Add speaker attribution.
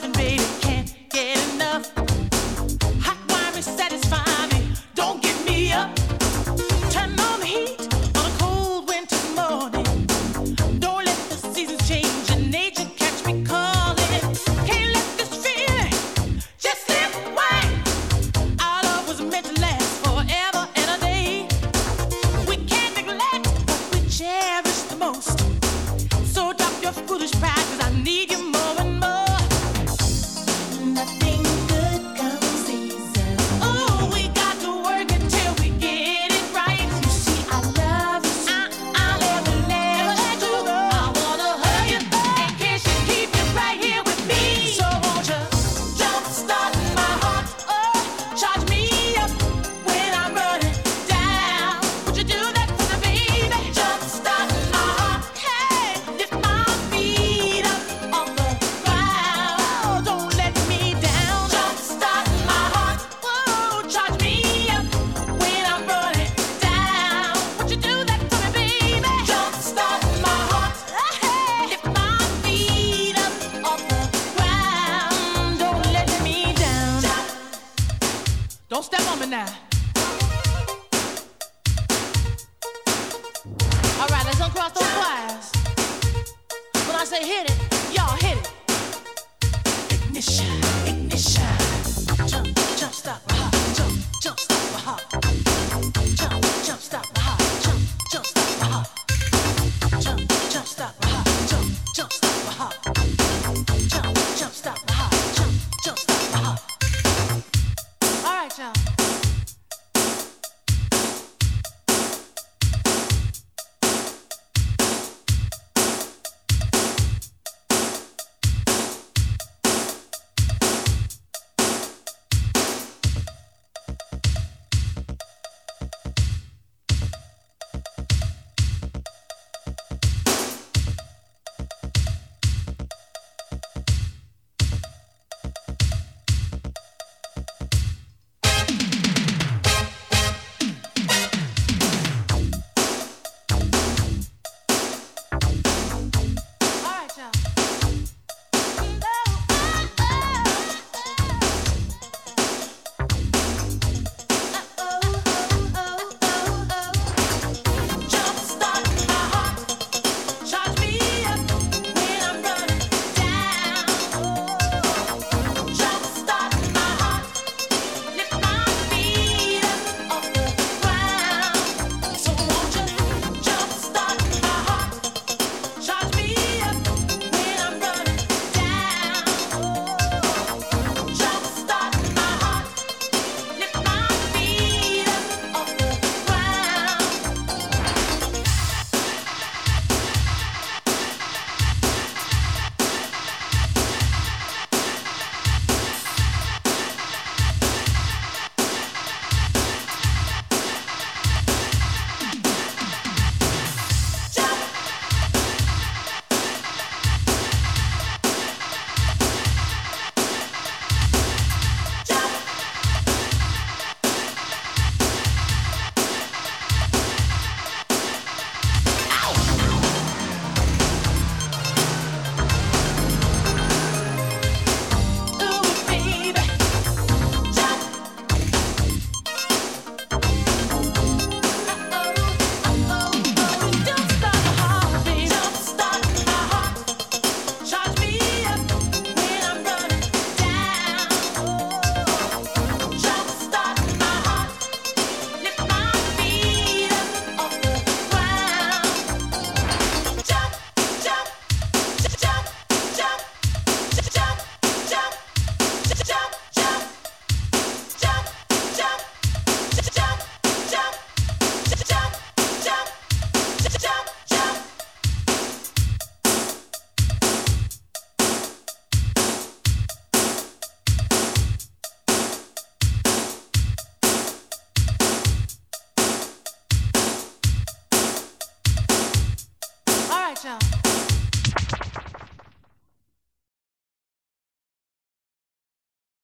Speaker 1: loving, baby, can't get enough. Hot wine will satisfy me, don't give me up. Turn on the heat on a cold winter's morning. Don't let the seasons change and nature catch me calling. Can't let this feeling just slip away. Our love was meant to last forever and a day. We can't neglect what we cherish the most. So drop your foolish pride, 'cause I need you more and more. Nothing good comes easy. Oh, we got to work until we get it right. You see, I love you, so I'll never let you go. I wanna hug you and kiss you, keep you right here with me. So won't you jumpstart my heart? Oh, charge me up when I'm running down. Would you do that for me, baby? Jumpstart my heart. Hey, lift my feet up off the ground. Don't let me down. Jumpstart my heart. Whoa, charge me up when I'm running down. Would you do that for me, baby? Jumpstart my heart. Hey, lift my feet up off the ground. Don't let me down. Don't step on me now. All right, let's uncross those wires. When I say hit it, y'all hit it. Ignition, ignition.